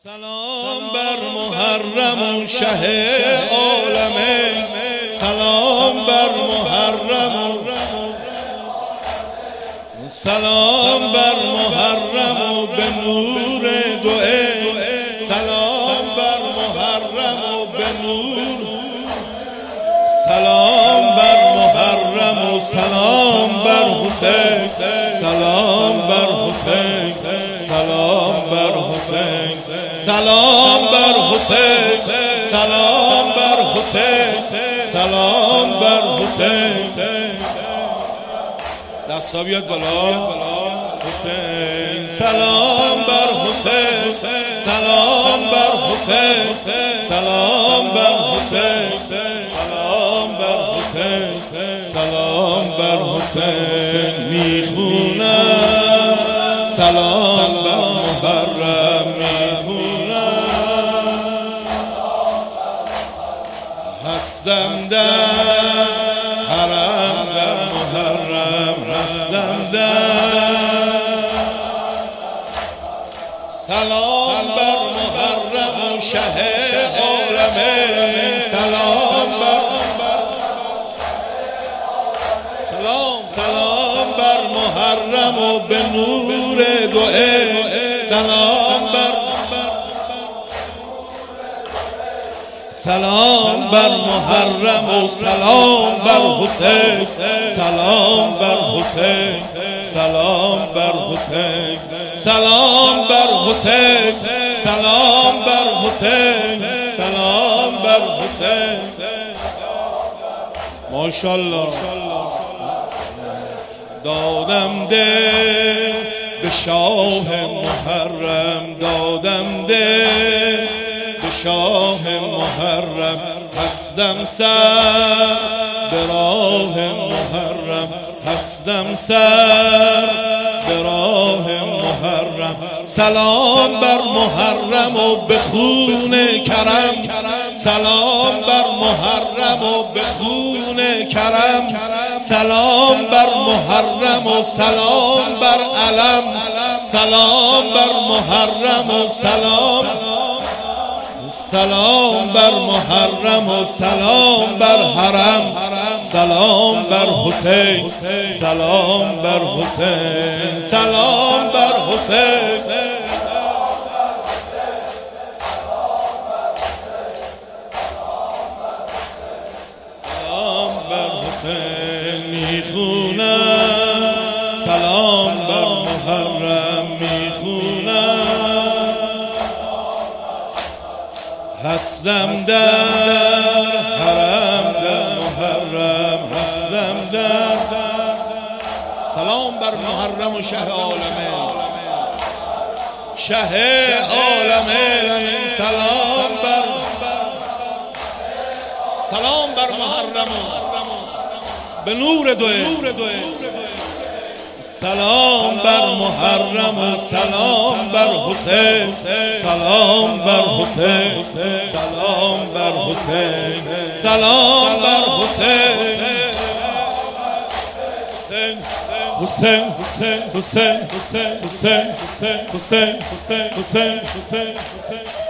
سلام بر محرم و شه عالم، سلام بر محرم، سلام بر محرم و به نور دوئه، سلام بر محرم و به نور، سلام بر محرم و سلام بر حسین، سلام بر حسین، سلام بر حسین، سلام بر حسین، سلام بر حسین، سلام بر حسین. دستا بیاد بالا. حسین سلام بر حسین، سلام بر حسین، سلام بر حسین، سلام بر حسین، سلام بر حسین. میخونم سلام بر محرم، میخونم هستم در حرم در محرم، هستم در سلام بر محرم و شه عالم، سلام بر سلام بر محرم و به نور دوئه، سلام بر سلام بر محرم و سلام بر حسین، سلام بر حسین، سلام بر حسین، سلام بر حسین، سلام بر حسین، سلام بر حسین. ماشاءالله دادم ده به شاه محرم، دادم ده به شاه محرم، هستم سر به راه محرم، هستم سر به راه محرم. سلام بر محرم و به خون کرم، سلام بر محرم و به خون کرم، سلام بر محرم و سلام بر علم، سلام بر محرم و سلام، سلام بر محرم و سلام بر حرم، سلام بر حسین، سلام بر حسین، سلام بر حسین. سلام بر حسین میخونم، سلام بر محرم میخونم، هستم در حرم در محرم، هستم در سلام بر محرم و شه عالمه، شه عالمه، سلام بر سلام بر محرم به نور دوئه، سلام بر محرم و سلام بر حسین، سلام بر حسین، سلام بر حسین، سلام بر حسین، حسین حسین حسین حسین حسین حسین حسین حسین حسین حسین.